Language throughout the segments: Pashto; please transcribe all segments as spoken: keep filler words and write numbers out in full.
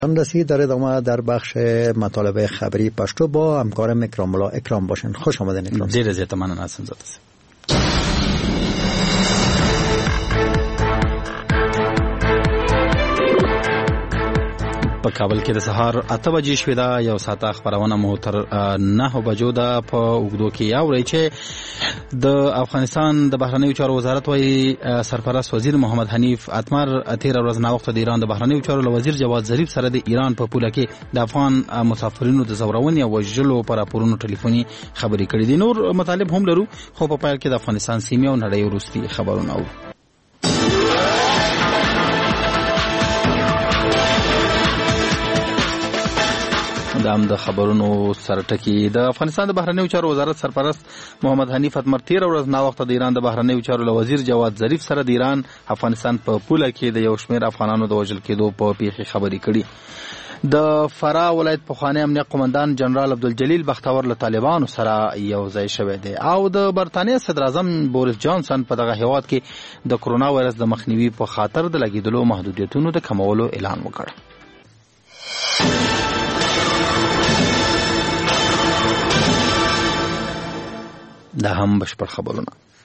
هم رسید در ادامه در بخش مطالب خبری پشتو با همکارم اکرام الله. اکرام باشین. خوش آمدین اکرام. ډیر زیاته مننه حسن زاده. په کابل کې د سهار اته بجې شوې ده. یو ساعته خبرونه مو تر نهه بجو ده. په اوږدو کې یاورئ چې د افغانستان د بهرنیو چارو وزارت وايي سرپرست وزیر محمد حنیف اتمر تېره ورځ ناوخته د ایران د بهرنیو چارو له وزیر جواد ظریف سره د ایران په پوله کې د افغان مسافرینو د ځورونې او وژلو پر راپورونو ټلیفوني خبرې کړې دي. نور مطالب هم لرو، خو په پیل کې د افغانستان سیمې او نړۍ وروستي خبرونه اورو. دا هم د خبرونو سره ټکی. د افغانستان د بهرنیو چارو وزارت سرپرست محمد حنیف اتمر تېره ورځ ناوخته د ایران د بهرنیو چارو له وزیر جواد ظریف سره د ایران افغانستان په پوله کې د یو شمېر افغانانو د وژل کېدو په پیښې خبرې کړي. د فراه ولایت پخوانی امنیه قومندان جنرال عبدالجلیل بختور له طالبانو سره یو ځای شوی دی او د برطانیې صدر اعظم بوریس جانسن په دغه هیواد کې د کرونا وایرس د مخنیوي په خاطر د لګېدلو محدودیتونو د کمولو اعلان وکړ. دا هم بشپړ خبرونه.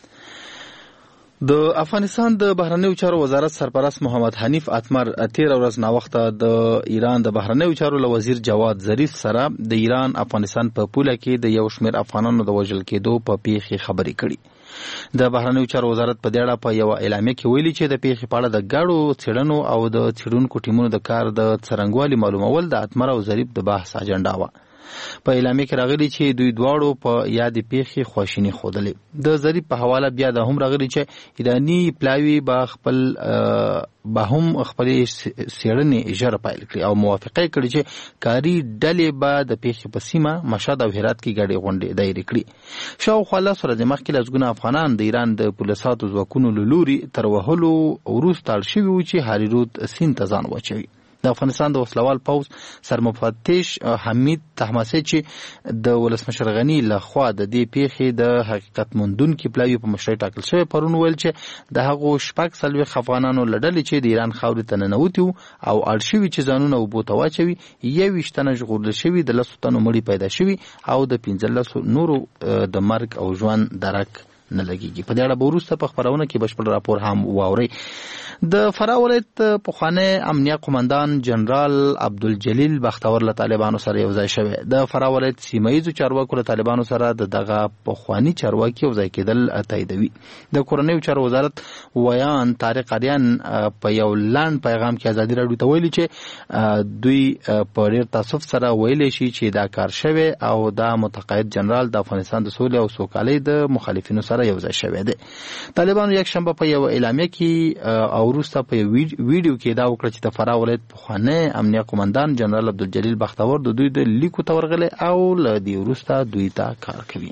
د افغانستان د بهرنیو چارو وزارت سرپرست محمد حنیف اتمر تېره ورځ ناوخته د ایران د بهرنیو چارو له وزیر جواد ظریف سره د ایران افغانستان په پوله کې د یو شمېر افغانانو د وژل کېدو په پیښې خبرې کړي. د بهرنیو چارو وزارت په دې اړه په یوه اعلامیه کې ویلي چې د پیښې په اړه د ګډو څېړنو او د څېړونکو ټیمونو د کار د څرنګوالي معلومول د اتمر او ظریف د بحث اجنډا وه. په اعلامیه کې راغلي چې دوی دواړو په یادې پیښې خواشیني ښودلې. د ظریف په حواله بیا دا هم راغلي چې ایراني پلاوي به خپل به هم خپلې څېړنې ژر پیل کړي او موافقه یې کړې چې کاري ډلې به د پیښې په سیمه مشهد او هرات کې ګډې غونډې دایرې کړي. شاوخوا لس ورځې مخکې لسګونه افغانان د ایران د پولیساتو ځواکونو له لوري تر وهلو وروسته اړ شوي وو چې هاریرود سیند ته ځان واچوي. د افغانستان د وسلوال پوځ سرمفتش حمید طهماسي چې د ولسمشر غني لخوا د دې پیښې د حقیقت موندونکي پلاوي په مشرۍ ټاکل شوی پرون ویل چې د هغو شپږ څلوېښت افغانانو له ډلې چې د ایران خاورې ته ننوتي وو او اړ شوي چې ځانونه اوبو ته واچوي یوویشت تنه ژغورل شوي، د لسو تنو مړي پیدا شوي او د پنځلسو نورو د مرګ او ژوند درک نه لګیږي. په دې اړه به وروسته په خپرونه کې بشپړ راپور هم واورئ. د فراه ولایت پخوانی امنیه قومندان جنرال عبدالجلیل بختور له طالبانو سره یو ځای شوی. د فراه ولایت سیمه ییزو چارواکو له طالبانو سره د دغه پخواني چارواکي یو ځای کېدل تاییدوي. د کورنیو چارو وزارت ویان طارق اریان په یو لنډ پیغام کې ازادي راډیو ته ویلي چې دوی په ډېر تاسف سره ویلی شي چې دا کار شوی او دا متقاعد جنرال د افغانستان د سولې او سوکالۍ د مخالفینو سره یو ځای شوی دی. طالبانو یک شنبه په یو اعلامیه کې او وروسته په ویډیو کې دا وکړه چې د فراه ولایت پخوانی امنیه قومندان جنرال عبدالجلیل بختور د دوی د لیکو ته ورغلی او له دې وروسته دوی ته کار کوي.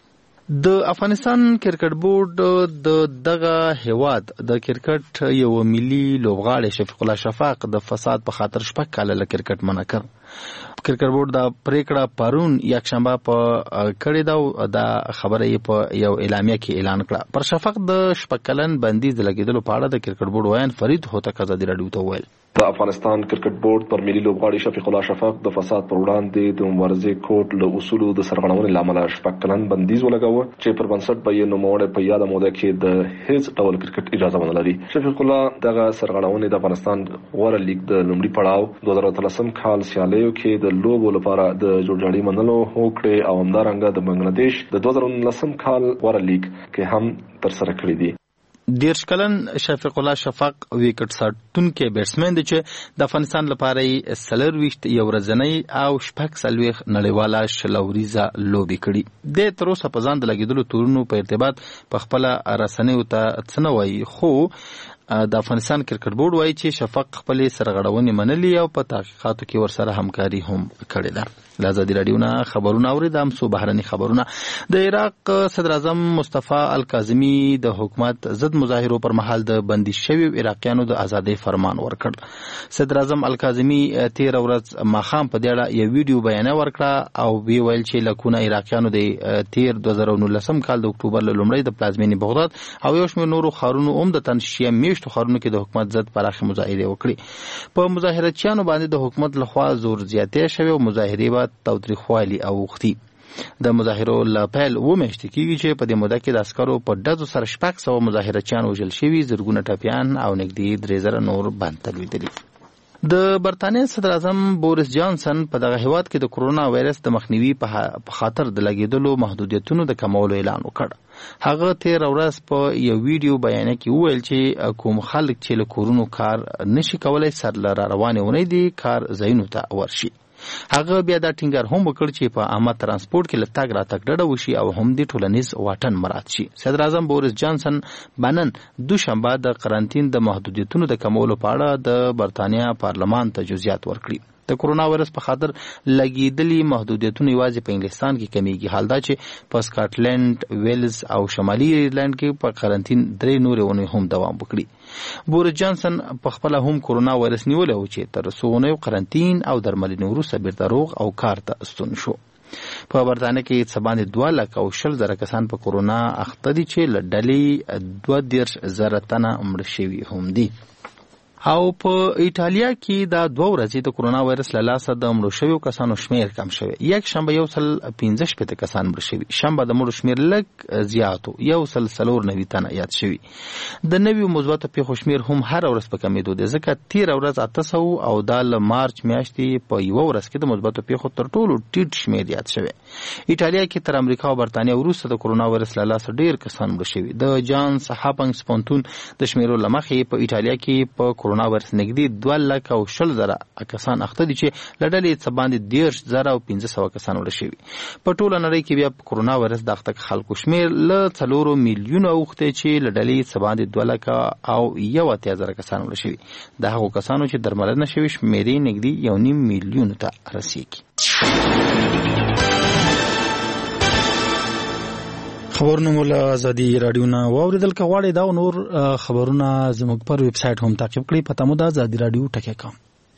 د افغانستان کرکټ بورډ د دغه هیواد د کرکټ یو ملي لوبغاړی شفیق الله شفاق د فساد په خاطر شپږ کاله له کرکټ منع کړ. کرکټ بورډ دا پریکړه پرون یک شنبه په کړې ده او دا خبره یې په یو اعلامیه کې اعلان کړه. پر شفاق د شپږ کلن بندیز د لګېدلو په اړه د کرکټ بورډ ویان فرید هوتک ازادي راډیو ته وویل. د افغانستان کرکټ بورډ پر ملي لوبغاړي شفیق الله شفاق د فساد پر وړاندې د مبارزې کوډ له اصولو د سرغړونې له امله شپږ کلن بندیز ولګاوه چې پر بنسټ به یې نوموړی په یاده موده کې د هیڅ ډول کرکټ اجازه ونه لري. شفیق الله دغه سرغړونې د افغانستان غوره لیګ د لومړي پړاو دوه زره اتلسم کال سیالیو کې د لوبو لپاره د جوړجاړي منلو هوکړې او همدارنګه د بنګلاديش د دوه زره نولسم کال غوره لیګ کې هم ترسره کړې دي. دیرش کلن شفیق الله شفاق ویکټ ساتونکی بیټسمن دی چې د افغانستان لپاره یې څلرویشت یو ورځنۍ او شپږ څلوېښت نړیواله شلوریزه لوبې کړي. د تر اوسه په ځان د لګېدلو تورونو په ارتباط په خپله رسنیو ته څه نه وایي، خو د افغانستان کرکټ بورډ وایي چې شفاق خپلې سرغړونې منلي او په تحقیقاتو کې ورسره همکاري هم کړې ده. له ازادي راډیو نه خبرونه اورئ. دا هم څو بهرني خبرونه. د عراق صدر اعظم مصطفی الکاظمي د حکومت ضد مظاهرو پر مهال د بندي شویو عراقیانو د ازادۍ فرمان ورکړ. صدر اعظم الکاظمي تېره ورځ ماښام په دې اړه یو ویډیو بیانیه ورکړه او ویې ویل چې لکونه عراقیانو د تېر دوه زره نولسم کال د اکتوبر له لومړۍ د پلازمینې بغداد او یو شمېر نورو ښارونو عمدتاً شیعه میشتو سلويشت ښارونو کې د حکومت ضد پراخه مظاهرې وکړي. په مظاهرچیانو باندې د حکومت لخوا زور زیاتې شوی او مظاهرې به تاوتریخوالي اوښتي. د مظاهرو له پیل اووه میاشتې کېږي چې په دې موده کې د عسکرو په ډزو سره شپږ سوه مظاهرچیان وژل شوي، زرګونه ټپیان او نږدې درې زره نور بند ته لوېدلي. د برطانیې صدر اعظم بوریس جانسن په دغه هیواد کې د کرونا وایرس د مخنیوي په خاطر د لګېدلو محدودیتونو د کمولو اعلان وکړ. هغه تېره ورځ په یو ویډیو بیانیه کې وویل چې کوم خلک چې له کورونو کار نشي کولی سر له را روانې اونۍ دي کار ځایونو ته ورشي. هغه بیا دا ټینګار هم وکړ چې په عامه ترانسپورت کې له تګ راتګ ډډه وشي او هم د ټولنیز واټن مراعات شي. صدر اعظم بوریس جانسن بنن دوشنبه د قرنطین د محدودیتونو د کمولو په اړه د برطانیا پارلمان ته جزئیات ورکړي. د کرونا وایرس په خاطر لګېدلي محدودیتونه یوازې په انګلستان کې کمیږي. حال دا چې په سکاټلند، ویلز او شمالي ایرلند کې په قرنطین درې نورې اونۍ هم دوام وکړي. بوریس جانسن په خپله هم کرونا وایرس نیولی و چې تر څو اونیو قرنطین او درملنې وروسته بیرته روغ او کار ته ستون شو. په برطانیه کې څه باندې دوه لکه او شل زره کسان په کرونا اخته دي چې له ډلې دوه دېرش زره تنه مړه شوي هم دي. او په ایټالیا کې دا دوه ورځې د کرونا وایرس له لاسه د مړو شویو کسانو شمیر کم شوی. یک شنبه یو سل پنځه شپېته کسان مړه شوي، شنبه د مړو شمیر لږ زیات و، یو سل څلور نوي تنه یاد شوي. د نویو مثبتو پیښو شمیر هم هره ورځ په کمېدو دی، ځکه تېره ورځ اته سوه او دا له مارچ میاشتې په یوه ورځ کې د مثبتو پیښو تر ټولو ټیټ شمیر یاد شوی. ایټالیا کې تر امریکا او برطانیه وروسته د کرونا وایرس له لاسه ډېر کسان مړه شوي. د جانس هاپنګز پوهنتون د شمیرو له مخې په ایټالیا کې په کرونا وایرس نږدې دوه لکه او شل زره کسان اخته دي چې له ډلې څه باندې دېرش زره او پنځه سوه کسان مړه شوي. په ټوله نړۍ کې بیا په کرونا وایرس د اخته خلکو شمیر له څلورو میلیونو اوښتی چې له ډلې څه باندې دوه لکه او یو اتیا زره کسان مړه شوي. د هغو کسانو چې درملنه شوي شمېرې نږدې یو نیم میلیونو ته رسیږي. خبرونه مو له ازادي راډیو نه واورېدل. که غواړئ دا نور خبرونه زموږ پر ویب سایټ هم تعقیب کړئ، پته مو ده ازادي راډیو ټکی کام.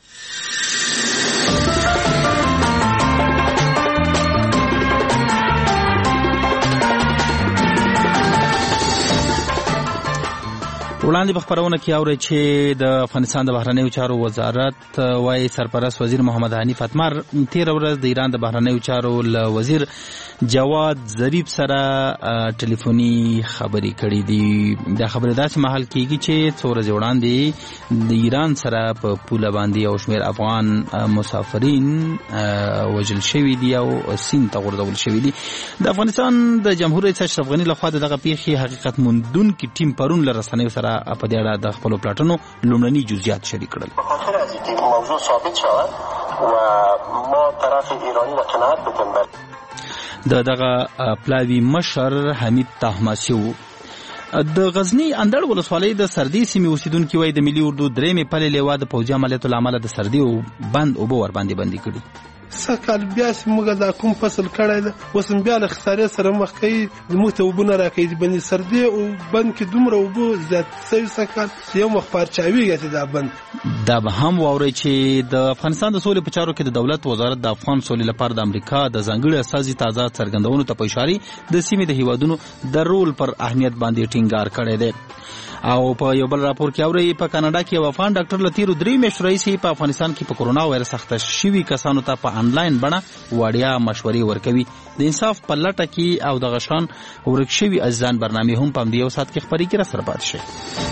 وړاندې په خپرونه کې اورئ چې د افغانستان د بهرنیو چارو وزارت وايي سرپرست وزیر محمد حنیف اتمر تېره ورځ د ایران د بهرنیو چارو له وزیر جواد ظریف سره ټلیفوني خبرې کړې دي. دا خبرې داسې مهال کېږي چې څو ورځې وړاندې د ایران سره په پوله باندې یو شمېر افغان مسافرین وژل شوي دي او سیند ته غورځول شوي دي. د افغانستان د جمهور رئیس اشرف غني لخوا د دغه پیښې حقیقت موندونکي ټیم پرون له رسنیو سره په دې اړه د خپلو پلاټونو لومړني جزئیات شریک کړل. به خاطر از اینکه موضوع ثابت شود و ما طرف ایرانی را قناعت بدیم. د دغه پلاوی مشر حمید طهماسي و. د غزنی اندړ ولسوالۍ د سردي سیمې اوسیدونکي وایي د ملي اردو درېیمې پلې لیوا د پوځي عملیاتو له امله د سردي او بند اوبه ورباندې بندي کړي. سکال بیا چې موږ دا کوم فصل کړی ده اوس هم بیا له خسارې سره مخ کوي، زموږ ته اوبه نه راکوي. د بندي سردي او بند کې دومره اوبه زیات سوي سکال چې یو مخ پارچاویږي چې دا بند. دا به هم واورئ چې د افغانستان د سولې په چارو کې د دولت وزارت د افغان سولې لپاره د امریکا د ځانګړي استازي تازه څرګندونو ته په اشارې د سیمې د هیوادونو د رول پر اهمیت باندې ټینګار کړی دی. او په یو بل راپور کې اورئ په کاناډا کې یو افغان ډاکټر له تېرو درې میاشتو راهیسې په افغانستان کې په کرونا وایرس اخته شوي کسانو ته په انلاین بڼه وړیا مشورې ورکوي. د انصاف په لټه کې او دغه شان ورک شوي عزیزان برنامې هم په همدې یو ساعت کې خپرې کې راسره پاتې شئ.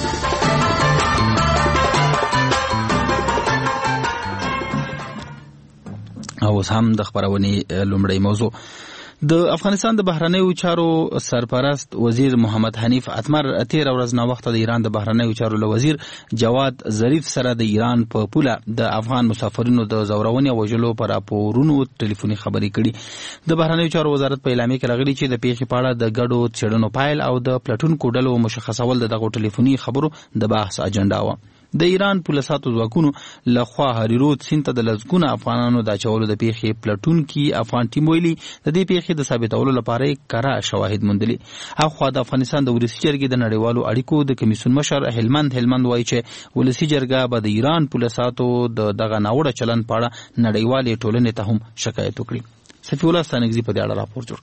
او اوس هم د خپرونې لومړی موضوع د افغانستان د بهرنیو چارو سرپرست وزیر محمد حنیف اتمر تېره ورځ ناوخته د ایران د بهرنیو چارو له وزیر جواد ظریف سره د ایران په پوله د افغان مسافرینو د ځورونې او وژلو په راپورونو ټلیفوني خبرې کړي. د بهرنیو چارو وزارت په اعلامیه کې راغلي چې د پیښې په اړه د ګډو څېړنو پایل او د پلټونکو ډلو مشخصول د دغو ټلیفوني خبرو د بحث اجنډا وه. د ایران پولیساتو ځواکونو لخوا هریرود سیند ته د لسګونه افغانانو د اچولو د پیښې پلټونکي افغان ټیم ویلي د دې پیښې د ثابتولو لپاره کره شواهد موندلي. اخوا د افغانستان د ولسي جرګې د نړیوالو اړیکو د کمیسیون مشر هلمند هلمند وایي چې ولسي جرګه به د ایران پولیساتو د دغه ناوړه چلند په اړه نړیوالې ټولنې ته هم شکایت وکړي. سفیع الله ستانکزي په دې اړه راپور جوړ کړی.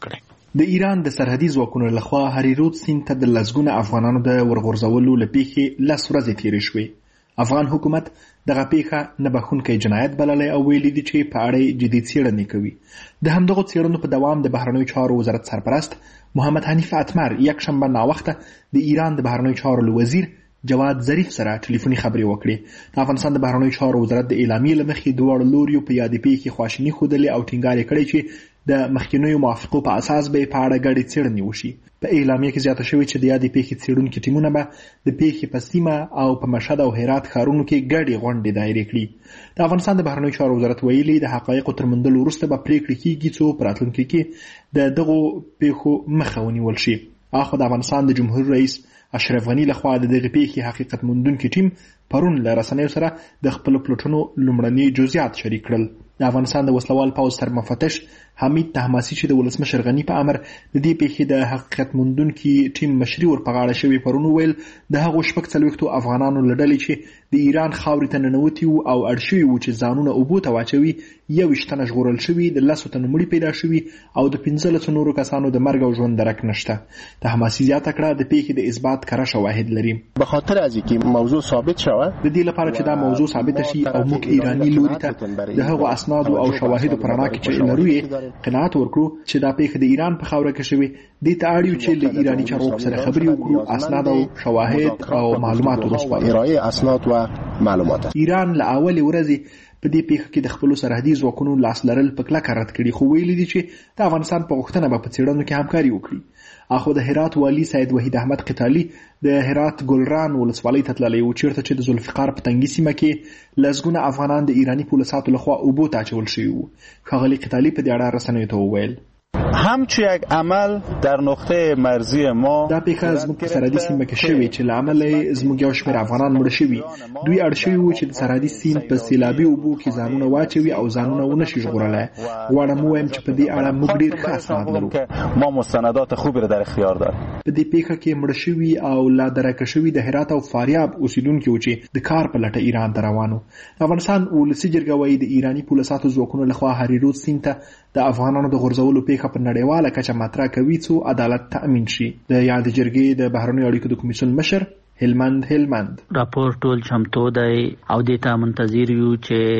د ایران د سرحدي ځواکونو لخوا هریرود سیند ته د لسګونه افغانانو د ورغورځولو له پیښې لس ورځې تېرې شوې. افغان حکومت دغه پیښه نه بخښونکی جنایت بللی او ویلي دي چې په اړه یې جدي څېړنې کوي. د همدغو څېړنو په دوام د بهرنیو چارو وزارت سرپرست محمد حنیف اتمر یکشنبه ناوخته د ایران د بهرنیو چارو له وزیر جواد ظریف سره ټلیفوني خبرې وکړې. د افغانستان د بهرنیو چارو وزارت د اعلامیې له مخې دواړو لوریو په یادې پیښې خواشیني ښودلې او ټینګار یې کړی چې د مخکینیو موافقو په اساس به په اړه ګډې څېړنې وشي. په اعلامیه کې زیاته شوې چې د یادې پیښې څېړونکي ټیمونه به د پیښې په سیمه او په مشهد او هرات ښارونو کې ګډې غونډې دایرې کړي. د افغانستان د بهرنیو چارو وزارت ویلي د حقایقو تر موندلو وروسته به پریکړې کیږي څو په راتلونکي کې د دغو پیښو مخه ونیول شي. اخو د افغانستان د جمهور رئیس اشرف غني لخوا د دغې پیښې حقیقت موندونکي ټیم پرون له رسنیو سره د خپلو پلټنو لومړني جزئیات شریک کړل. د افغانستان د وسلوال پوځ سرمفتش حمید طهماسي چې د ولسمشر غني په امر د دې پیښې د حقیقت موندونکي ټیم مشري ور په غاړه شوی پرون ویل د هغو شپږ څلوېښتو افغانانو له ډلې چې د ایران خاورې ته ننوتي وو او اړ شوي وو چې ځانونه اوبو ته واچوي یوویشت تنه ژغورل شوي، د لسو تنو مړي پیدا شوي او د پنځلسو نورو کسانو د مرګ او ژوند درک نشته. طهماسي زیاته کړه د پیښې د اثبات کره شواهد لري. به خاطر از اینکه موضوع ثابت شوه د دې لپاره چې دا موضوع ثابت شي او موږ ایرانی لوري ته د هغو اسناد او شواهد په رڼا کې چې لرو قناعت ورکړو چې دا پیښه د ایران په خاوره کې شوې، دې ته اړ یو چې له ایرانی چارواکو سره خبرې وکړو، اسناد او شواهد او معلومات ورسپارو. ارائه اسناد و معلومات. ایران له اولې ورځې په دې پیښه کې د خپلو سرحدي ځواکونو لاس لرل په کلکه رد کړي، خو ویلي دي چې د افغانستان په غوښتنه به په څېړنو کې همکاري وکړي. اخو د هرات والی سید وحید احمد قتالي د هرات ګلران ولسوالۍ ته تللی و چیرته چې د ذوالفقار په تنګي سیمه کې لسګونه افغانان د ایرانی پولیساتو لخوا اوبو ته اچول شوي وو. ښاغلي قتالي په دې اړه رسنیو ته وویل همچو یک عمل در نقطه مرزی ما دا پیښه زموږ په سرحدي سیمه کې شوې چې له امله یې زموږ یو شمېر افغانان مړه شوي. دوی اړ شوي وو چې د سرحدي سیند په سیلابي اوبو کې ځانونه واچوي او ځانونه ونه شي ژغورلی. غواړم ووایم چې په دې اړه موږ ډېر ښه اسناد لرو. ما مستندات خوبی را در اختیار داریم. په دې پیښه کې مړه شوي او لا درکه شوي د هرات او فاریاب اوسیدونکي وو چې د کار په لټه ایران ته روان وو. افغانستان ولسي جرګه وایي د ایراني پولیساتو ځواکونو لخوا هریرود سیند ته د افغانانو د غورځولو پیښه په نړیواله کچه مطرح کوي څو عدالت تأمین شي. د یاد جرګې د بهرنیو اړیکو د کمیسیون مشر هلمند هلمند راپور ټول چمتو دی او د ته منتظر یو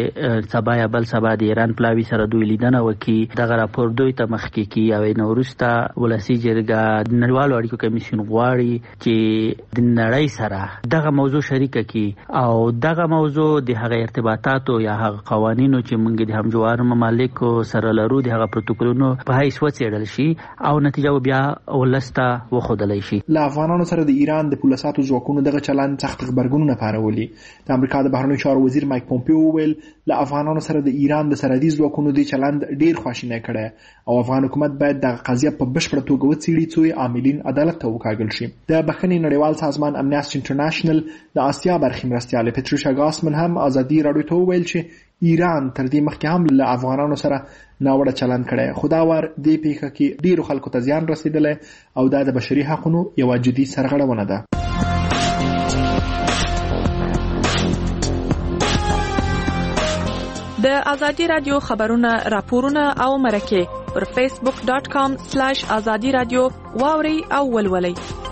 چې سبا یا بل سبا د ایران پلاوی سره دوی لیدنه وکي. دغه راپور دوی ته مخکې کی او نورستا ولسی جرګه د نړیوالو اړیکو کمیسیون غواړي چې د نړۍ سره دغه موضوع شریک کی او دغه موضوع د هغه ارتباطاتو یا هغه قوانینو چې موږ د همجوار ممالکو سره لرو د هغه پروتوکولونو په هیڅ وڅېړل شي او نتیجه بیا ولسته وښودلی شي. له افغانانو سره د ایران د پولیساتو ځواکونو دغه چلند سخت خبرګونونه پارولي. د امریکا د بهرنیو چارو وزیر مایک پومپیو وویل له افغانانو سره د ایران د سرحدي ځواکونو د چلند ډیر خواشینی کړی او افغان حکومت باید دغه قضیه په بشپړه توګه وڅېړي څو عاملین عدالت ته وکاږل شي. د بخښنې نړیوال سازمان امنیستي انټرنیشنل د آسیا برخې مرستیاله پټریشا ګاسمن هم ازادي راډیو ته وویل چې ایران تر دې مخکې هم له افغانانو سره ناوړه چلند کړی، خو دا وار دې پیښه کې ډیرو خلکو ته زیان رسېدلی او دا د بشري حقونو یوه جدي سرغړونه ده. د ازادي رادیو خبرونه راپورونه او مرکه پر فیسبوک ډاٹ کام سلیش ازادي رادیو واوري او ولولي.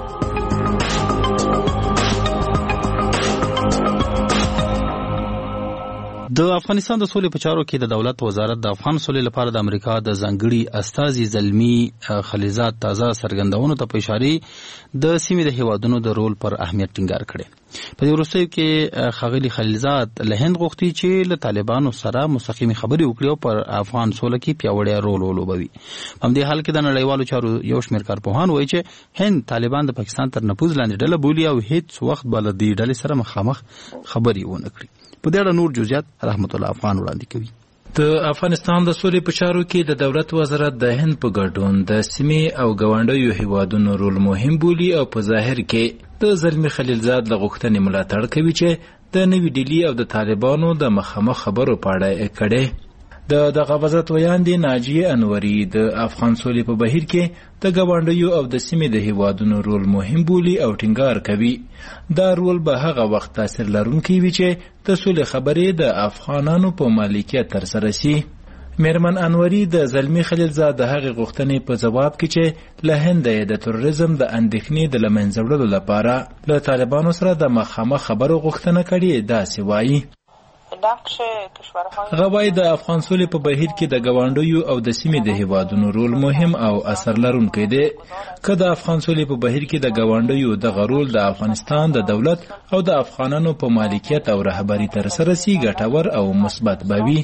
د افغانستان د سولې په چارو کې د دولت وزارت د افغان سولې لپاره د امریکا د ځانګړي استازي زلمی خلیزات تازه څرګندونو ته په اشاره د سیمې د هیوادونو د رول پر اهمیت ټینګار کړي. په دې وروستیو کې ښاغلي خلیزات له هند غوښتي چې له طالبانو سره مستقیمې خبرې وکړي او پر افغان سوله کې پیاوړی رول ولوبوي. په همدې حال کې د نړیوالو چارو یو شمېر کارپوهان وایي چې هند طالبان د پاکستان تر نفوذ لاندې ډله بولي او هیڅ وخت به له دې ډلې سره مخامخ خبرې ونه کړي. په دې اړه نور جزئیات رحمت الله افغان وړاندې کوي. د افغانستان د سولې په چارو کې د دولت وزارت د هند په ګډون د سیمې او ګاونډیو هیوادونو رول مهم بولي او په ظاهر کې د زلمی خلیلزاد له غوښتنې ملاتړ کوي چې د نوې ډیلي او د طالبانو د مخامخ خبرو په اړه یې کړی. د دغه وزارت ویاندې ناجیه انوري د افغان سولې په بهیر کې د ګاونډیو او د سیمې د هیوادونو رول مهم بولي او ټینګار کوي. دا رول به هغه وخت تاثیر لرونکی وي چې د سولې خبرې د افغانانو په مالکیت ترسره شي. میرمن انوري د زلمی خلیلزاد د هغې غوښتنې په جواب کې چې له هند د تروریزم د اندېښنې د له منځه وړلو لپاره له طالبانو سره د مخامخ خبرو غوښتنه کړې، داسې وایي. هغه وایي د افغان سولې په بهیر کې د ګاونډیو او د سیمې د هیوادونو رول مهم او اثر لرونکی دی. که د افغان سولې په بهیر کې د ګاونډیو دغه رول د افغانستان د دولت او د افغانانو په مالکیت او رهبري ترسره سي ګټور او مثبت به وي.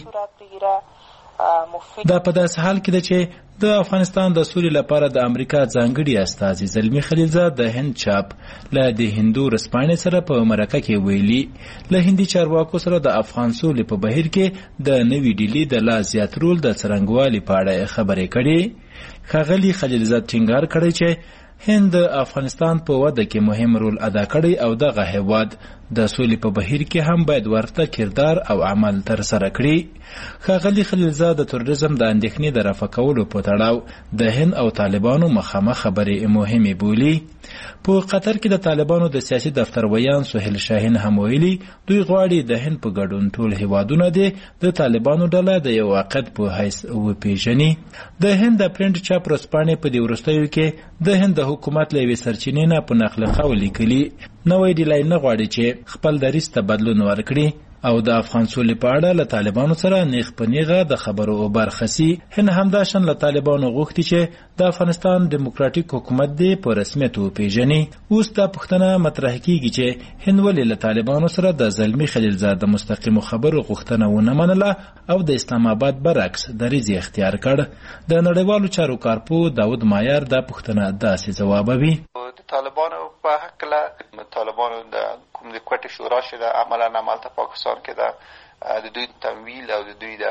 دا په داسې حال کې ده چې د افغانستان د سولې لپاره د امریکا ځانګړي استازي زلمی خلیلزاد د هند چاپ له د هندو رسپانې سره په مرکه کې ویلي له هندي چارواکو سره د افغان سولې په بهیر کې د نوې ډیلي د لا زیات رول د څرنګوالي په اړه خبرې کړي. ښاغلي خلیلزاد ټینګار کړی چې هند د افغانستان په وده کې مهم رول ادا کړی او دغه هیواد د سولې په بهیر کې هم باید ورته کردار او عمل ترسره کړي. ښاغلي خلیلزاد د تروریزم د اندېښنې د رفع کولو په تړاو د هند او طالبانو مخامخ خبرې مهمې بولي. په قطر کې د طالبانو د سیاسي دفتر ویان سهیل شاهین هم ویلي دوی غواړي د هند په ګډون ټول هیوادونه دي د طالبانو ډله د یو عقد په حیث وپیژني. د هند د پرنټ چاپ ورځپاڼې په دې وروستیو کې د هند د حکومت له یوې سرچینې نه په نقل قول لیکلي نوې ډیلي نه غواړي چې خپل دریځ ته بدلون ورکړي او د افغان سولې په اړه له طالبانو سره نیغ په نیغه د خبرو برخسي. هند همداشان له طالبانو غوښتي چې د افغانستان دیموکراتیک حکومت دی په رسمیت وپیژني. اوس دا پوښتنه مطرح کیږي چې هند ولې له طالبانو سره د زلمی خلیلزاد د مستقیمو خبرو غوښتنه ونه منله او د اسلام آباد برعکس دریځ اختیار کړ. د نړیوالو چارو کارپو داود مایر دا پوښتنه داسې ځوابوي. د طالبانو په حقله طالبانو د کوم د کوټې شورا چې د عملا عملته پاکستان کې ده د دوی تمویل او د دوی د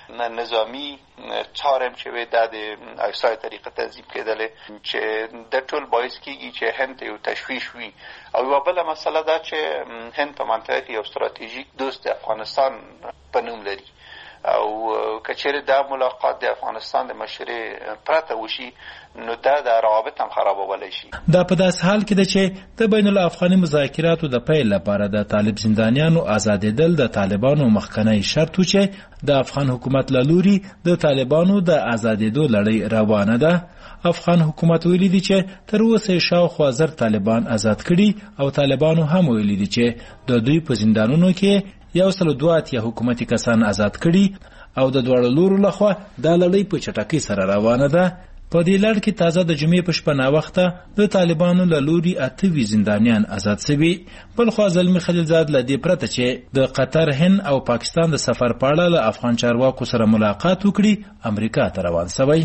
نظامی چارم چې وي د اوسای طریقه تنظیم کېدلې چې د ټول باعث کیږي چې هند یو تشویش وي. او یو بله مسله ده چې هند په منطقه کې یو ستراتیژیک دوست د افغانستان په نوم لري او کچېرې دا ملاقات د افغانستان د مشرۍ پرته وشي نو دا د روابط هم خرابولی شي. دا په داسې حال کې ده چې د بین الافغاني مذاکراتو د پیل لپاره د طالب زندانیانو آزادېدل د طالبانو مخکنی شرط و چې د افغان حکومت له لوري د طالبانو د آزادېدو لړۍ روانه ده. افغان حکومت ویلي دي چې تر اوسه شاوخوا زر طالبان آزاد کړي او طالبانو هم ویلي دي چې د دوی په زندانونو کې یو سل دوه اتیا حکومتي کسان آزاد کړي او د دواړو لورو لخوا دا لړۍ په چټکۍ سره روانه ده. په دې لړ کې تازه د جمعې په شپه ناوخته د طالبانو له لوري اته وی زندانیان آزاد شوي. بلخوا زلمی خلیلزاد له دې پرته چې د قطر، هند او پاکستان د سفر په اړه له افغان چارواکو سره ملاقات وکړي امریکا ته روان شوی.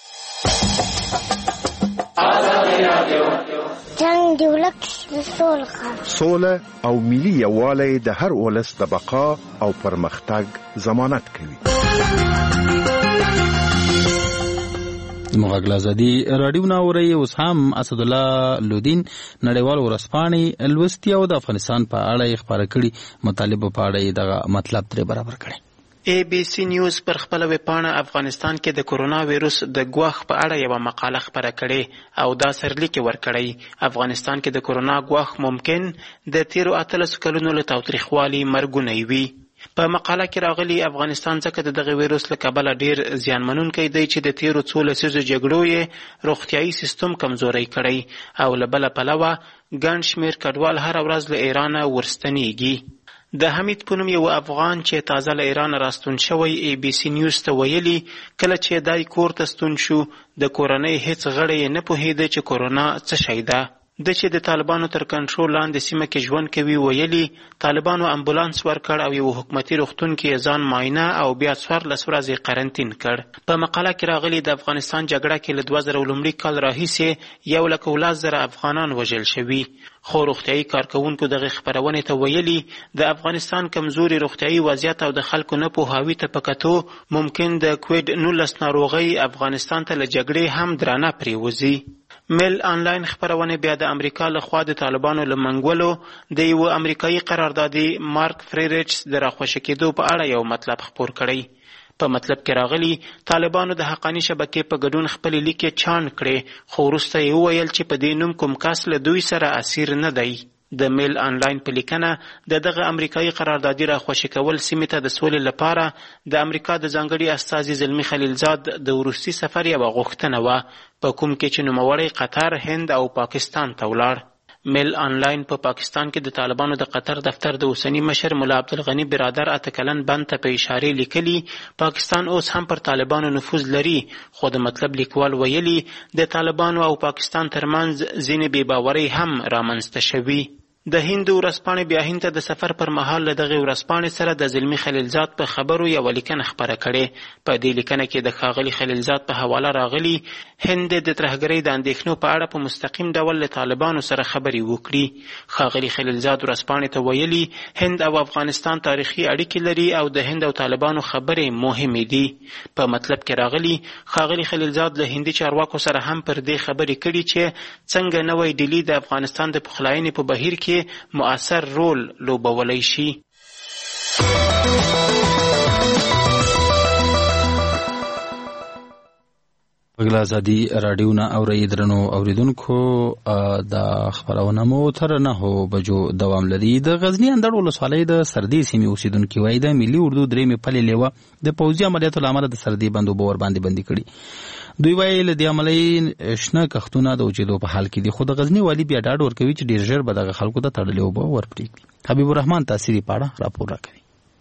جنگ د ولک سوله سوله او ملي یووالی د هر ولس د بقا او پرمختګ ضمانت کوي. مغاګل ازادي رادیو ناوري اوس هم اسد الله لودین نړیوال ورسپانې لوستي او د افغانستان په اړه خبره کړي مطالبه په اړه دغه مطلب تر برابر کړي. ای بی سی نیوز پر خپل ویبپاڼه افغانستان کې د کورونا وایروس د ګواښ په اړه یو مقاله خبره کړې او دا سرلیک ورکړی. افغانستان کې د کورونا ګواښ ممکن د تیرو اتلسو کلونو له تاوتریخوالي مرګونه وي. په مقاله کې راغلي افغانستان څخه د دغه وایروس له کبله ډیر زیانمنونکی دی چې د تیرو څو لسیزو جګړو یې روغتیایي سیستم کمزوری کړی او له بله پلوه ګڼ شمېر کډوال هره ورځ له ایرانه ورستنیږي. د حمید په نوم یو افغان چې تازه له ایران راستون شوی ای بی سی نیوز ته ویلي کله چې دای کور ته ستون شو د کورنۍ هیڅ غړی نه پوهېده چې کورونا څه شی ده. د چې د طالبانو تر کنټرول لاندې سیمه کې ژوند کوي ویلي طالبانو امبولانس ورکړ او یو حکومتي روغتون کې ځان معاینه او بیا څوارلس ورځې قرنطین کړ. په مقاله کې راغلي د افغانستان جګړه کې له دوه زره لومړي کال راهیسې یو لک ولس زره افغانان وژل شوي. خو روغتیایي کارکوونکو دغه خپرونې ته ویلي د افغانستان کمزوري روغتیایي وضعیت او د خلکو نه پوهاوي ته په کتو ممکن د کووید نولس ناروغۍ افغانستان ته له جګړې هم درانه پریوځي. میل آنلاین خپرونه بیا د امریکا له خوا د طالبانو له منګولو د یو امریکایي قراردادي مارک فریریچس د راخوشي کېدو په اړه یو مطلب خپور کړی. په مطلب کې راغلي طالبانو د حقانی شبکې په ګډون خپل لیکې چاڼ کړي خو وروسته یې وویل چې په دې نوم کوم کس له دوی سره اسیر نه دی. د میل آنلاین په لیکنه د دغه امریکایي قراردادي را خوشي کول سیمې ته د سولې لپاره د امریکا د ځانګړي استازي زلمي خلیلزاد د وروستي سفر یوه غوښتنه وه، په کوم کې چې نوموړی قطر، هند او پاکستان ته ولاړ. میل آنلاین په پا پاکستان کې د طالبانو د قطر دفتر د اوسني مشر ملا عبدالغني برادر اته کلن بند ته په اشارې لیکلي پاکستان اوس هم پر طالبانو نفوذ لري، خو د مطلب لیکوال ویلي د طالبانو او پاکستان ترمنځ ځینې بې باورۍ هم رامنځته شوي. د هند ورځپاڼې بیا هند ته د سفر پر مهال له دغې ورځپاڼې سره د زلمي خلیلزاد په خبرو یوه لیکنه خپره کړې. په دې لیکنه کې د ښاغلي خلیلزاد په حواله راغلي هند د ترهګرۍ د اندېښنو په اړه په مستقیم ډول له طالبانو سره خبرې وکړي. ښاغلي خلیلزاد ورځپاڼې ته ویلي هند او افغانستان تاریخي اړیکې لري او د هند او طالبانو خبرې مهمې دي. په مطلب کې راغلي ښاغلي خلیلزاد له هندي چارواکو سره هم پر دې خبرې کړي چې څنګه نوی ډیلي د افغانستان د پخلاینې په بهیر کې مؤثر رول لوبولی شي. غلا ازادي رادیو نه اوري درنو اوریدونکو د خبرونه مو تر نه بجو دوام لري. د غزنی اندړ ولسوالۍ د سردي سیمې اوسیدونکو وایي د ملي اردو درې می پلي لیوه د پوځي عملیاتو لامل د سردي بندو بور باندې بندي کړي. دوی وایي له دې عملي شنه کښتونه د اوچېدو په حال کې دي، خو د غزنی والي بیا ډاډ ورکوي چې ډېر ژر به دغه خلکو ته تړلې اوبه ورپرېږدي. حبیب الرحمن تاثیري پاړه راپور راکوي.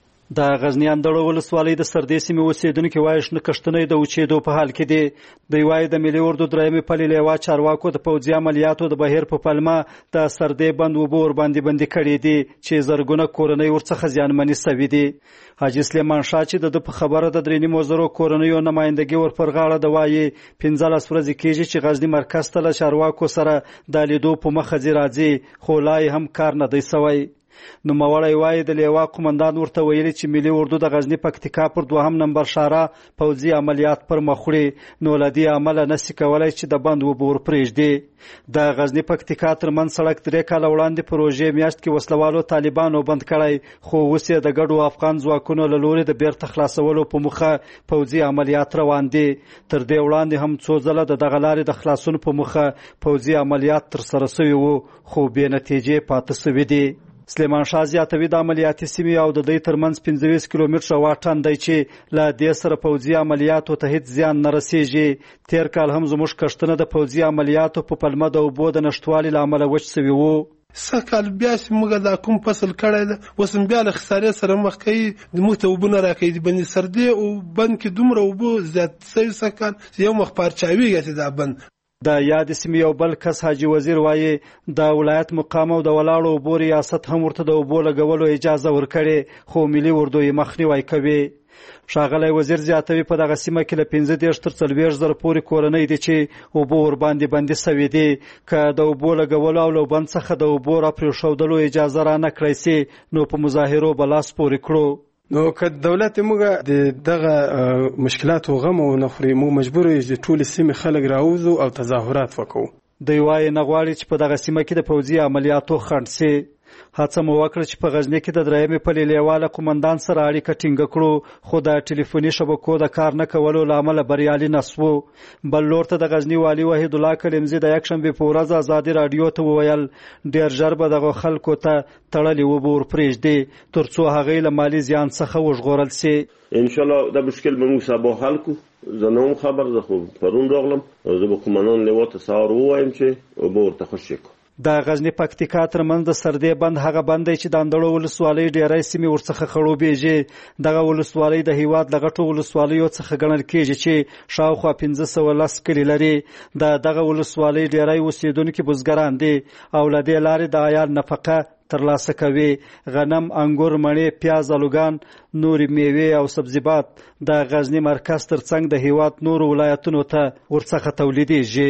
د غزنی اندړو ولسوالۍ د سردي سیمې اوسیدونکو وایي شنه کښتونه د اوچېدو په حال کې دي. دوی وایي د ملي اردو درېیمې پلي لیوه چارواکو د پوځي عملیاتو د بهیر په پلمه د سردي بند اوبه ورباندې بندي کړي دي چې زرګونه کورنۍ ورڅخه زیانمنې سوي دي. حاجي سلیمان شاه چې د ده په خبره د درې نیمو زرو کورنیو نمایندګي ور پر غاړه ده وایي پنځلس ورځې کېږي چې غزني مرکز ته له چارواکو سره د لیدو په مخه ځي راځي، خو لا یې هم کار نه دی سوی. نوموړی وایي د لیوا قومندان ورته ویلي چې ملي اردو د غزني پکتیکا پر دوهم نمبر شاره پوځي عملیات پر مخ وړي، نو له دې امله نسي کولی چې د بند اوبه ورپرېږدي. د غزني پکتیکا ترمنځ سړک درې کاله وړاندې پروژې میاشت کې وسلوالو طالبانو بند کړی، خو اوس یې د ګډو افغان ځواکونو له لوري د بیرته خلاصولو په موخه پوځي عملیات روان دي. تر دې وړاندې هم څو ځله د دغه لارې د خلاصون په موخه پوځي عملیات ترسره سوي وو، خو بې نتیجې پاتې سوي دي. سلیمان شاه زیاتوي د عملیاتي سیمې او د دوی ترمنځ پنځه ویشت کیلومتره واټن دی چې له دې سره پوځي عملیاتو ته هیڅ زیان نه رسیږي. تیر کال هم زموږ کښتونه د پوځي عملیاتو په پلمه د اوبو د نشتوالي له امله وچ سوي وو. سکال بیا چې موږ دا کوم فصل کړی ده اوس هم بیا له خسارې سره مخ کوي، موږ ته اوبه نه راکوي. د بند سردي او بند کې دومره اوبه زیات سوي سکال چې یو مخ پارچاویږي دا بند. د یاد سیمې یو بل کس حاجي وزیر وایي د ولایت مقام او د ولاړو اوبو ریاست هم ورته د اوبو لګولو اجازه ورکړې، خو ملي اردو یې مخنیوی کوي. ښاغلی وزیر زیاتوي په دغه سیمه کې له پنځه دېرش تر څلوېښت زره پورې کورنۍ دي چې اوبه ورباندې بندي سوي دي. که د اوبو لګولو او له بند څخه د اوبو راپرېښودلو اجازه را نه کړی سي نو په مظاهرو به لاس پورې کړو. نو که دولت موږ د دغه مشکلاتو غم او نه خوري، موږ مجبور یو چې ټولې سیمې خلک راوځو او تظاهرات وکړو. دوی وایي نه غواړي چې په دغه سیمه کې د پوځي عملیاتو خنډ سي. هڅه مو وکړه چې په غزني کې د درېیمې پلي لیوا له قومندان سره اړیکه ټینګه کړو، خو د ټلیفوني شبکو د کار نه کولو له امله بریالي نه سوو. بل لور ته د غزني والي وحید الله کلیمزي د یکشنبې په ورځ ازادي راډیو ته وویل ډېر ژر به دغه خلکو ته تړلې اوبه ورپرېږدي تر څو هغوی له مالي زیان څخه وژغورل سي. انشاءالله دا مشکل به موږ سبا حل کړو. زه نه وم خبر، زه خو پرون راغلم، زه به قومندان لیوا ته سهار ووایم چې اوبه ورته خوشې کړو. د غزني پکتیکا ترمنځ د سردي بند هغه بند دی چې د اندړو ولسوالۍ ډېری سیمې ورڅخه خړوبېږي. دغه ولسوالۍ د هیواد له غټو ولسوالیو څخه ګڼل کېږي چې شاوخوا پنځه سوه لس کلي لري. د دغه ولسوالۍ ډېری اوسېدونکي بزګران دي او له دې لارې د عیال نفقه ترلاسه کوي. غنم، انګور، مڼې، پیاز، الوګان، نورې میوې او سبزیبات د غزني مرکز ترڅنګ د هیواد نورو ولایتونو ته ورڅخه تولیدېږي.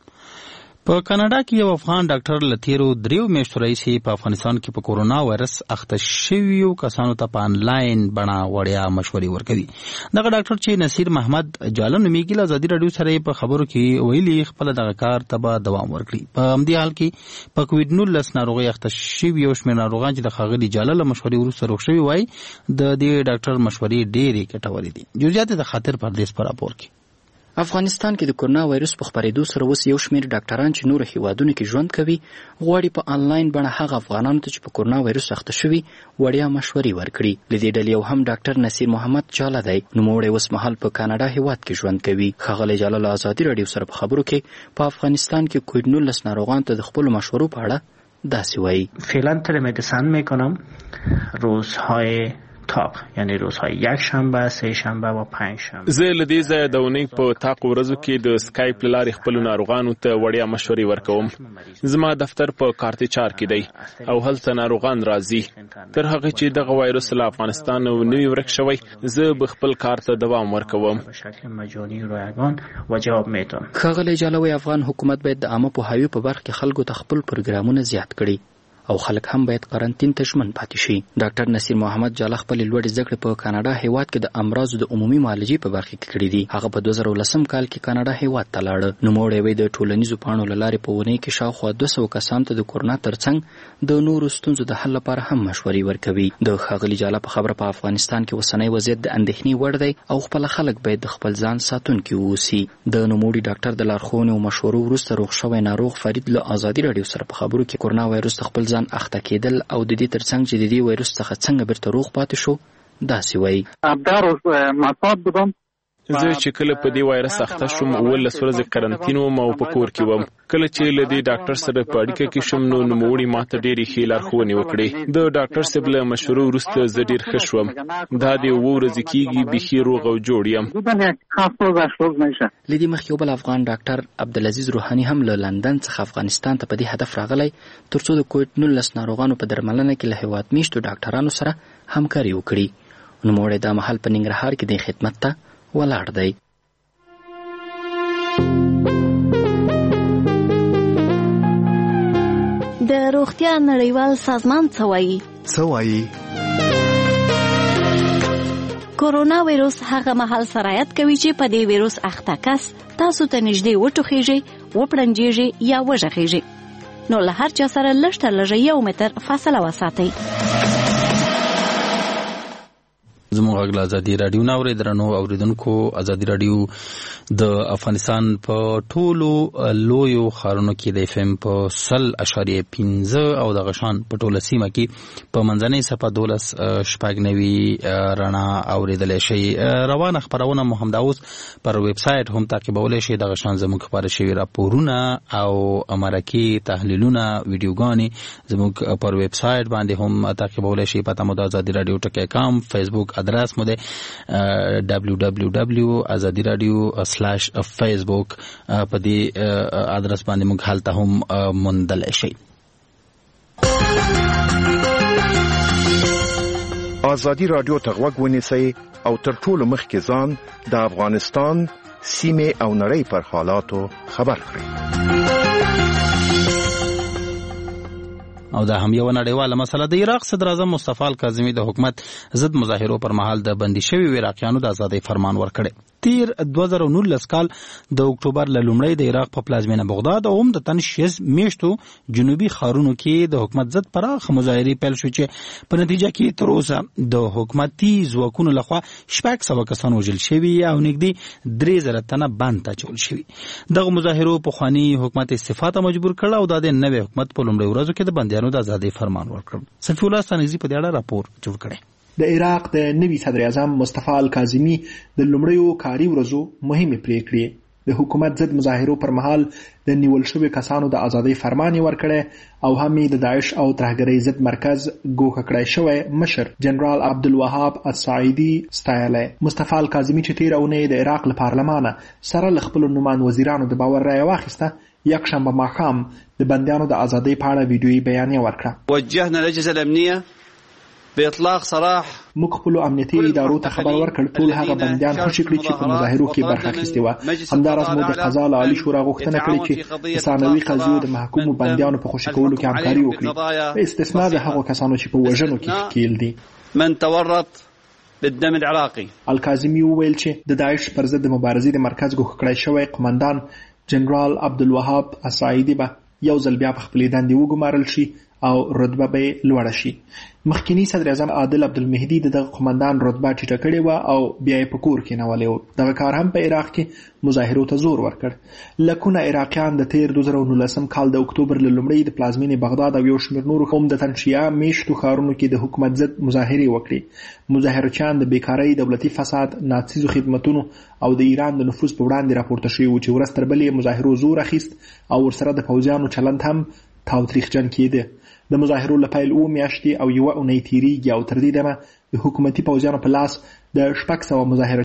په کاناډا کې یو افغان ډاکټر له تیرو دریو میاشتو راهیسې په افغانستان کې په کورونا وایرس اخته شویو کسانو ته په انلاین بڼه وړیا مشورې ورکوي. دغه ډاکټر چې نصیر محمد جاله نومیږي له ازادي راډیو سره په خبرو کې ویلي خپل دغه کار ته به دوام ورکړي. په همدې حال کې په کووډ نولس ناروغۍ اخته شویو شمېر ناروغان چې د ښاغلي جاله له مشورې وروسته روغ شوي وایي د دې ډاکټر مشورې ډېرې ګټورې دي. جزئیات د خاطر پردیس په راپور کې افغانستان کې د کورونا وایرس په خپرېدو سره اوس یو شمېر ډاکټران چې نورو هیوادونو کې ژوند کوي غواړي په آنلاین بڼه هغه افغانانو ته چې په کورونا وایرس اخته شوي وړیا مشورې ورکړي. له دې ډلې یو هم ډاکټر نصیر محمد جاله دی. نوموړی اوس مهال په کاناډا هیواد کې ژوند کوي. ښاغلی جاله له ازادي راډیو سره په خبرو کې په افغانستان کې کووید نولس ناروغانو ته د خپلو مشورو په اړه داسې وایي. فعلا تلمدیسین میکنم روزهای تاق، یعنی روزهای یک شنبه، سه شنبه و پنج شنبه. زه له دې ځایه د اونۍ په تاق ورځو کې د سکایپ له لارې خپلو ناروغانو ته وړیا مشورې ورکوم. زما دفتر په کارتچار کې دی او هلته ناروغان راځي. تر هغه چې دغه وایرس له افغانستان نه وي ورک شوی، زه به خپل کار ته دوام ورکوم. ښاغلی جاله وایي افغان حکومت باید د عامه پوهاوي په برخه کې خلکو ته خپل پروګرامونه زیات کړي او خلک هم باید قرنطین ته ژمن پاتې شي. ډاکټر نصیر محمد جاله خپلې لوړې زده کړې په کاناډا هیواد کې د امراضو د عمومي معالجې په برخه کې کړې دي. هغه په دوه زره ولسم کال کې کاناډا هیواد ته لاړ. نوموړی وایي د ټولنیزو پاڼو له لارې په اونۍ کې شاوخوا دوه سوه کسانو ته د کورونا ترڅنګ د نورو ستونزو د حل لپاره هم مشورې ورکوي. د ښاغلي جاله په خبره په افغانستان کې اوسنی وضعیت د اندېښنې وړ دی او خپل خلک باید د خپل ځان ساتونکي واوسي. د نوموړي ډاکټر د لارښوونې او مشورو وروسته روغ شوی ناروغ فرید له ازادي راډیو سره په خبرو کې کورونا وایرس ته خپل ځان اخته کېدل او د دې ترڅنګ چې د دې وایرس څخه څنګه بیرته روغ پاتې شو داسې وایي. زه چې کله په دې وایرس اخته شوم اوولس ورځې قرنطین وم او په کور کې وم. کله چې له دې ډاکټر سره په اړیکه کې شوم نو نوموړي ماته ډېرې ښې لارښوونې وکړې. د ډاکټر صاحب له مشورو وروسته زه ډېر ښه شوم. دا د اووه ورځې کېږي بیخي روغ او جوړ یم. له دې مخکې یو بل افغان ډاکټر عبدالعزیز روحاني هم له لندن څخه افغانستان ته په دې هدف راغلی تر څو د کووید نولس ناروغانو په درملنه کې له هیواد میشتو ډاکټرانو سره همکاري وکړي. نوموړی دا مهال په ننګرهار کې د خدمت ته ولاړ دی. د روغتیا نړیوال سازمان څه وایي؟ څه وایي؟ کورونا ویروس هغه مهال سرایت کوي چې په دې ویروس اخته کس تاسو ته نږدې وټوخیږي، وپړنجیږي یا وژغیږي. نو له هر چا سره لږ تر لږه یو متر فاصله وساتئ. زموږ غږ له ازادي راډیو نه اورئ. درنو اورېدونکو، ازادي راډیو د افغانستان په ټولو لویو ښارونو کې د اف ام په سل اشاریه پنځه او دغه شان په ټوله سیمه کې په منځنۍ څپه دولس شپږ نوي رڼا اورېدلی شئ. روانه خپرونه مو همدا اوس پر ویب سایټ هم تعقیبولی شئ. دغه شان زموږ خپاره شوي راپورونه او مرکې، تحلیلونه، ویډیوګانې زموږ پر ویب سایټ باندې هم تعقیبولی شئ. پته مو د ازادي راډیو ټکی کام فیسبوک ادرس مو ده دبلیو دبلیو دبلیو ازادي راډیو سلاش فیسبوک. په دې ادرس باندې موږ هلته هم موندلی شئ. ازادي راډیو ته غوږ ونیسئ او تر ټولو مخکې ځان د افغانستان سیمې او نړۍ پر حالاتو خبر کړئ. او دا هم یو نړیواله مسله د عراق صدر اعظم مصطفی الکاظمي د حکومت ضد مظاهرو پر مهال د بندي شوي عراقیانو د ازادۍ فرمان ورکړی. تیر دوه زره نولس کال د اکتوبر له لومړۍ د عراق په پلازمینه بغداد او هم د تن شیز میشتو جنوبي ښارونو کې د حکومت ضد پراخ مظاهرې پیل شو چې په نتیجه کې تر اوسه د حکومتي ځواکونو لخوا شپږ سوه کسان وژل شوي او نږدې درې زره تنه بند ته اچول شوي. دغه مظاهرو پخواني حکومت استعفا ته مجبور کړ او د نوي حکومت په لومړۍ ورځو کې د بندیانو د ازادۍ فرمان ورکړ. صفي الله ستانکزي په دې اړه راپور جوړ کړی. د عراق د نوي صدر اعظم مصطفی الکاظمي د لومړیو کاري ورځو مهمې پریکړې د حکومت ضد مظاهرو پر مهال د نیول شوي کسانو د ازادۍ فرمان ورکړی او هم د داعش او ترهګرۍ ضد مرکز ګوښه کړی شوی مشر جنرال عبدالوهاب السعیدي ستایلی. مصطفی الکاظمي چې تېره اونۍ د عراق له پارلمانه سره له خپلو نومان وزیرانو د باور رایه واخیسته، یکشنبه ماښام د بندیانو د ازادۍ په اړه ویډیویي بیانیه ورکړه. وجهنا الاجهزه الامنيه باطلاق سراح موږ خپلو امنیتي ادارو ته خبر ورکړ ټول هغه بندیان خوشي کړي چې په مظاهرو کې برخه اخیستې وه. همداراز مو د قضا له عالي شورا غوښتنه کړې چې د ثانوي قضیو د محکومو بندیانو په خوشي کولو کې همکاري وکړي په استثنا د هغو کسانو چې په وژنو کې ښکیل دي. من تورط بالدم العراقي. الکاظمي وویل چې د داعش پر ضد د مبارزې د مرکز ګوښه کړی شوی قمندان جنرال عبدالوهاب السعیدي به یو ځل بیا په خپلې دندې وګمارل شي او رتبه به لوړه شي. مخکینی صدر اعظم عادل عبدالمهدي د قومندان رتبه ټیټه کړې و او بیا یې په کور کې نولې و. دغه کار هم په عراق کې مظاهرو ته زور ورکړ. لکونه عراقیان د تیر دوه زره نولسم کال د اکتوبر له لومړۍ د پلازمینې بغداد او یو شمېر نورو عمدتاً شیعه میشتو ښارونو کې د حکومت ضد مظاهرې وکړې. مظاهرچیان د بیکارۍ، دولتي فساد، ناڅیزو خدمتونو او د ایران د نفوذ په وړاندې راپورته شوي وو چې ورځ تر بلې مظاهرو زور اخیست او ورسره د پوځیانو چلند هم تاوتریخجن کېده. د مظاهرو له پیل اوه میاشتې او یوه اونۍ تېرېږي او تر دې دمه د حکومتي پوځیانو په لاس د شپږ سوه مظاهره